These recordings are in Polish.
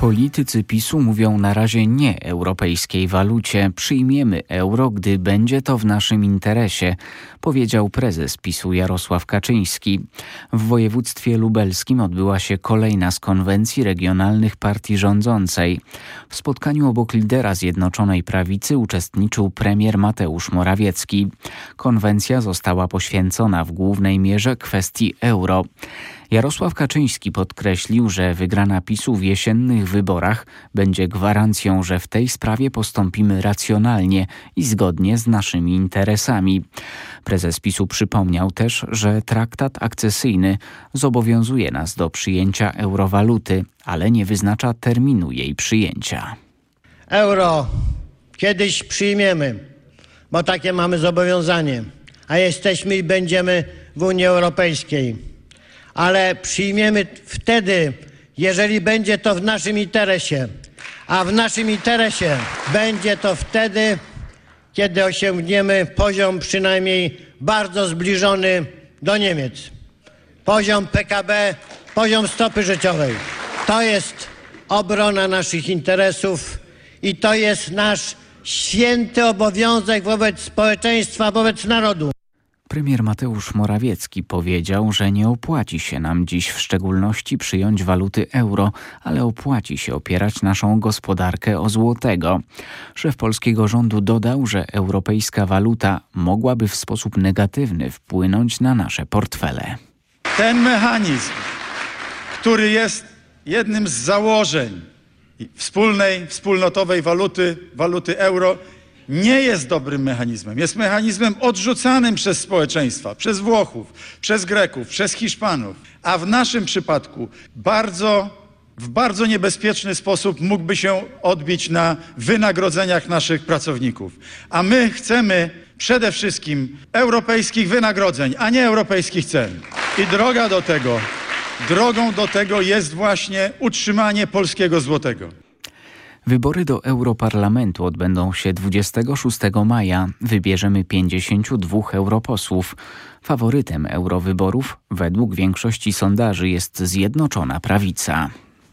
Politycy PiS-u mówią na razie nie europejskiej walucie. Przyjmiemy euro, gdy będzie to w naszym interesie, powiedział prezes PiS-u Jarosław Kaczyński. W województwie lubelskim odbyła się kolejna z konwencji regionalnych partii rządzącej. W spotkaniu obok lidera Zjednoczonej Prawicy uczestniczył premier Mateusz Morawiecki. Konwencja została poświęcona w głównej mierze kwestii euro. Jarosław Kaczyński podkreślił, że wygrana PiS-u w jesiennych wyborach będzie gwarancją, że w tej sprawie postąpimy racjonalnie i zgodnie z naszymi interesami. Prezes PiS-u przypomniał też, że traktat akcesyjny zobowiązuje nas do przyjęcia eurowaluty, ale nie wyznacza terminu jej przyjęcia. Euro kiedyś przyjmiemy, bo takie mamy zobowiązanie, a jesteśmy i będziemy w Unii Europejskiej. Ale przyjmiemy wtedy, jeżeli będzie to w naszym interesie. A w naszym interesie będzie to wtedy, kiedy osiągniemy poziom przynajmniej bardzo zbliżony do Niemiec. Poziom PKB, poziom stopy życiowej. To jest obrona naszych interesów i to jest nasz święty obowiązek wobec społeczeństwa, wobec narodu. Premier Mateusz Morawiecki powiedział, że nie opłaci się nam dziś w szczególności przyjąć waluty euro, ale opłaci się opierać naszą gospodarkę o złotego. Szef polskiego rządu dodał, że europejska waluta mogłaby w sposób negatywny wpłynąć na nasze portfele. Ten mechanizm, który jest jednym z założeń wspólnotowej waluty euro, nie jest dobrym mechanizmem. Jest mechanizmem odrzucanym przez społeczeństwa, przez Włochów, przez Greków, przez Hiszpanów. A w naszym przypadku w bardzo niebezpieczny sposób mógłby się odbić na wynagrodzeniach naszych pracowników. A my chcemy przede wszystkim europejskich wynagrodzeń, a nie europejskich cen. I drogą do tego jest właśnie utrzymanie polskiego złotego. Wybory do Europarlamentu odbędą się 26 maja. Wybierzemy 52 europosłów. Faworytem eurowyborów według większości sondaży jest Zjednoczona Prawica.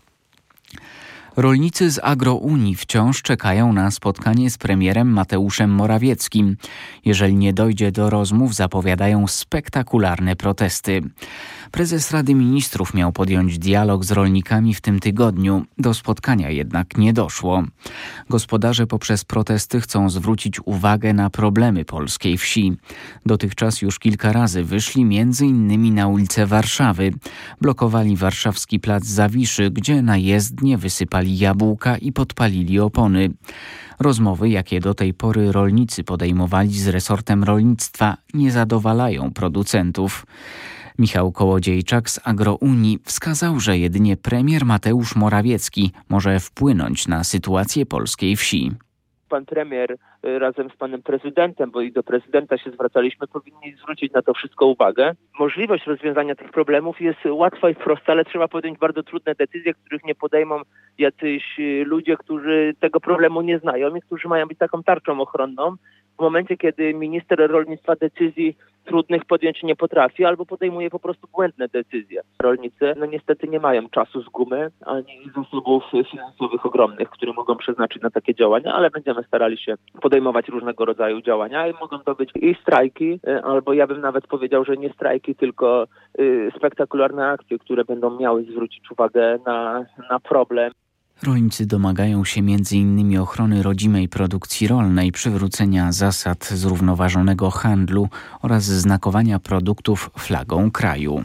Rolnicy z Agrounii wciąż czekają na spotkanie z premierem Mateuszem Morawieckim. Jeżeli nie dojdzie do rozmów, zapowiadają spektakularne protesty. Prezes Rady Ministrów miał podjąć dialog z rolnikami w tym tygodniu. Do spotkania jednak nie doszło. Gospodarze poprzez protesty chcą zwrócić uwagę na problemy polskiej wsi. Dotychczas już kilka razy wyszli m.in. na ulice Warszawy. Blokowali warszawski plac Zawiszy, gdzie na jezdnie wysypali jabłka i podpalili opony. Rozmowy, jakie do tej pory rolnicy podejmowali z resortem rolnictwa, nie zadowalają producentów. Michał Kołodziejczak z Agrounii wskazał, że jedynie premier Mateusz Morawiecki może wpłynąć na sytuację polskiej wsi. Pan premier razem z panem prezydentem, bo i do prezydenta się zwracaliśmy, powinni zwrócić na to wszystko uwagę. Możliwość rozwiązania tych problemów jest łatwa i prosta, ale trzeba podjąć bardzo trudne decyzje, których nie podejmą jacyś ludzie, którzy tego problemu nie znają i którzy mają być taką tarczą ochronną. W momencie, kiedy minister rolnictwa decyzji trudnych podjąć nie potrafi albo podejmuje po prostu błędne decyzje. Rolnicy niestety nie mają czasu z gumy ani zasobów finansowych ogromnych, które mogą przeznaczyć na takie działania, ale będziemy starali się podejmować różnego rodzaju działania i mogą to być i strajki, albo ja bym nawet powiedział, że nie strajki, tylko spektakularne akcje, które będą miały zwrócić uwagę na problem. Rolnicy domagają się m.in. ochrony rodzimej produkcji rolnej, przywrócenia zasad zrównoważonego handlu oraz znakowania produktów flagą kraju.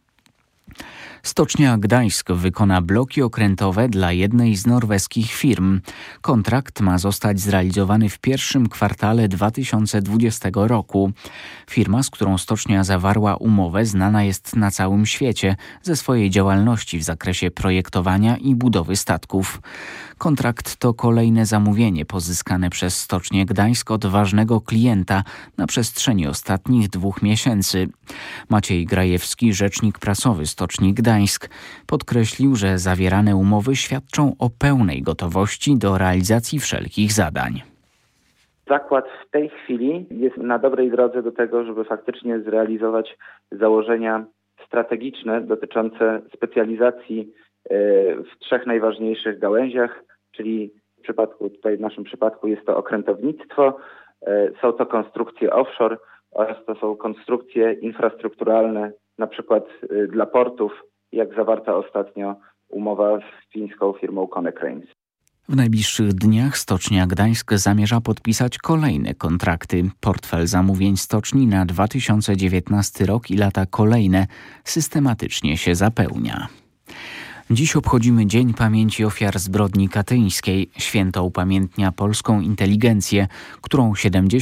Stocznia Gdańsk wykona bloki okrętowe dla jednej z norweskich firm. Kontrakt ma zostać zrealizowany w pierwszym kwartale 2020 roku. Firma, z którą stocznia zawarła umowę, znana jest na całym świecie ze swojej działalności w zakresie projektowania i budowy statków. Kontrakt to kolejne zamówienie pozyskane przez Stocznię Gdańsk od ważnego klienta na przestrzeni ostatnich 2 miesięcy. Maciej Grajewski, rzecznik prasowy Stoczni Gdańsk, podkreślił, że zawierane umowy świadczą o pełnej gotowości do realizacji wszelkich zadań. Zakład w tej chwili jest na dobrej drodze do tego, żeby faktycznie zrealizować założenia strategiczne dotyczące specjalizacji w 3 najważniejszych gałęziach, czyli w naszym przypadku jest to okrętownictwo, są to konstrukcje offshore oraz to są konstrukcje infrastrukturalne, na przykład dla portów, jak zawarta ostatnio umowa z fińską firmą Konecranes. W najbliższych dniach Stocznia Gdańsk zamierza podpisać kolejne kontrakty. Portfel zamówień stoczni na 2019 rok i lata kolejne systematycznie się zapełnia. Dziś obchodzimy Dzień Pamięci Ofiar Zbrodni Katyńskiej. Święto upamiętnia polską inteligencję, którą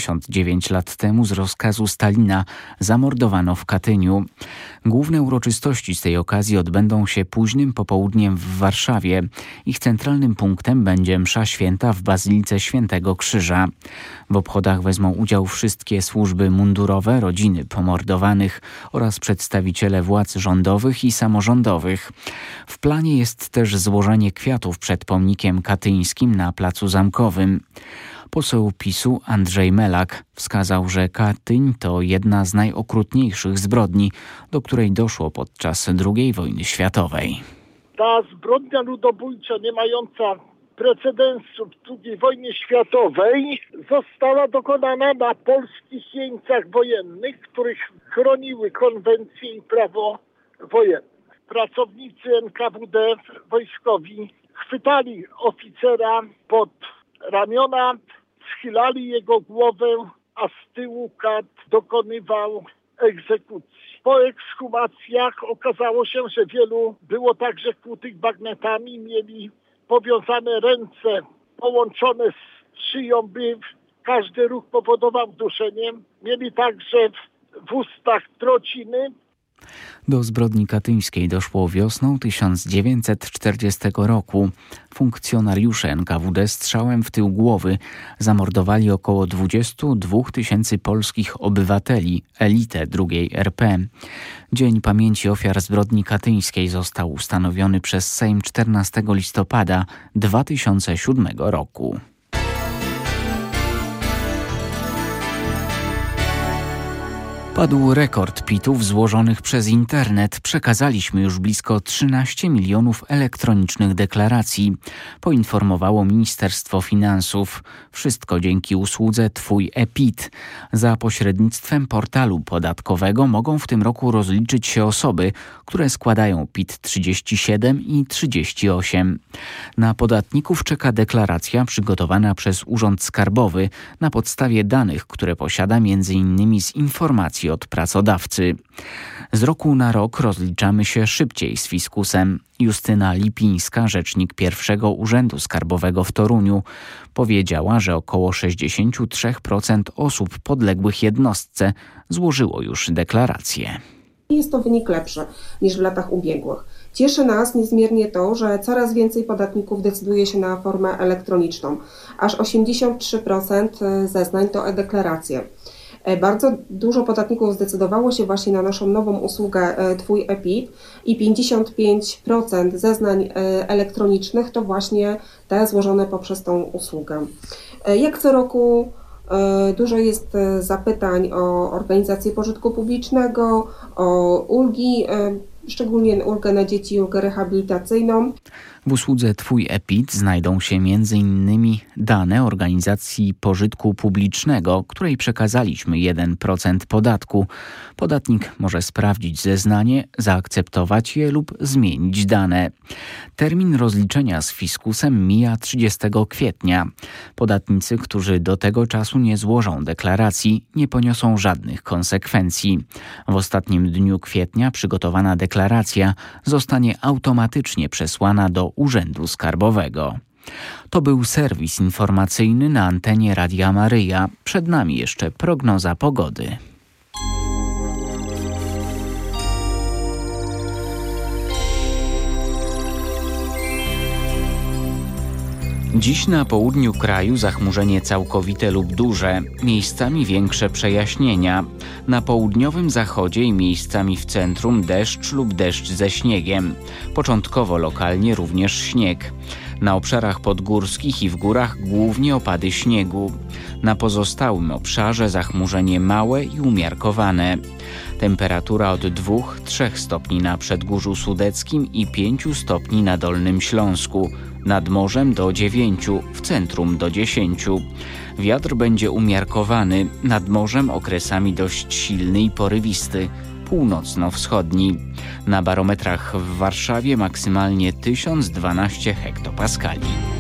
79 lat temu z rozkazu Stalina zamordowano w Katyniu. Główne uroczystości z tej okazji odbędą się późnym popołudniem w Warszawie. Ich centralnym punktem będzie msza święta w Bazylice Świętego Krzyża. W obchodach wezmą udział wszystkie służby mundurowe, rodziny pomordowanych oraz przedstawiciele władz rządowych i samorządowych. W planie jest też złożenie kwiatów przed pomnikiem katyńskim na Placu Zamkowym. Poseł PiS-u Andrzej Melak wskazał, że Katyń to jedna z najokrutniejszych zbrodni, do której doszło podczas II wojny światowej. Ta zbrodnia ludobójcza nie mająca precedensu w II wojnie światowej została dokonana na polskich jeńcach wojennych, których chroniły konwencje i prawo wojenne. Pracownicy NKWD wojskowi chwytali oficera pod ramiona, schylali jego głowę, a z tyłu kat dokonywał egzekucji. Po ekshumacjach okazało się, że wielu było także kłutych bagnetami, mieli powiązane ręce połączone z szyją, by każdy ruch powodował duszenie. Mieli także w ustach trociny. Do zbrodni katyńskiej doszło wiosną 1940 roku. Funkcjonariusze NKWD strzałem w tył głowy zamordowali około 22 000 polskich obywateli, elitę II RP. Dzień Pamięci Ofiar Zbrodni Katyńskiej został ustanowiony przez Sejm 14 listopada 2007 roku. Padł rekord PIT-ów złożonych przez internet. Przekazaliśmy już blisko 13 milionów elektronicznych deklaracji, poinformowało Ministerstwo Finansów. Wszystko dzięki usłudze Twój e-PIT. Za pośrednictwem portalu podatkowego mogą w tym roku rozliczyć się osoby, które składają PIT 37 i 38. Na podatników czeka deklaracja przygotowana przez Urząd Skarbowy na podstawie danych, które posiada m.in. z informacji od pracodawcy. Z roku na rok rozliczamy się szybciej z fiskusem. Justyna Lipińska, rzecznik pierwszego Urzędu Skarbowego w Toruniu, powiedziała, że około 63% osób podległych jednostce złożyło już deklarację. Jest to wynik lepszy niż w latach ubiegłych. Cieszy nas niezmiernie to, że coraz więcej podatników decyduje się na formę elektroniczną. Aż 83% zeznań to e-deklaracje. Bardzo dużo podatników zdecydowało się właśnie na naszą nową usługę Twój e-PIT i 55% zeznań elektronicznych to właśnie te złożone poprzez tą usługę. Jak co roku dużo jest zapytań o organizację pożytku publicznego, o ulgi, szczególnie ulgę na dzieci i ulgę rehabilitacyjną. W usłudze Twój e-PIT znajdą się m.in. dane organizacji pożytku publicznego, której przekazaliśmy 1% podatku. Podatnik może sprawdzić zeznanie, zaakceptować je lub zmienić dane. Termin rozliczenia z fiskusem mija 30 kwietnia. Podatnicy, którzy do tego czasu nie złożą deklaracji, nie poniosą żadnych konsekwencji. W ostatnim dniu kwietnia przygotowana deklaracja zostanie automatycznie przesłana do Urzędu Skarbowego. To był serwis informacyjny na antenie Radia Maryja. Przed nami jeszcze prognoza pogody. Dziś na południu kraju zachmurzenie całkowite lub duże, miejscami większe przejaśnienia. Na południowym zachodzie i miejscami w centrum deszcz lub deszcz ze śniegiem. Początkowo lokalnie również śnieg. Na obszarach podgórskich i w górach głównie opady śniegu. Na pozostałym obszarze zachmurzenie małe i umiarkowane. Temperatura od 2-3 stopni na Przedgórzu Sudeckim i 5 stopni na Dolnym Śląsku. Nad morzem do 9, w centrum do 10. Wiatr będzie umiarkowany, nad morzem okresami dość silny i porywisty, północno-wschodni. Na barometrach w Warszawie maksymalnie 1012 hektopaskali.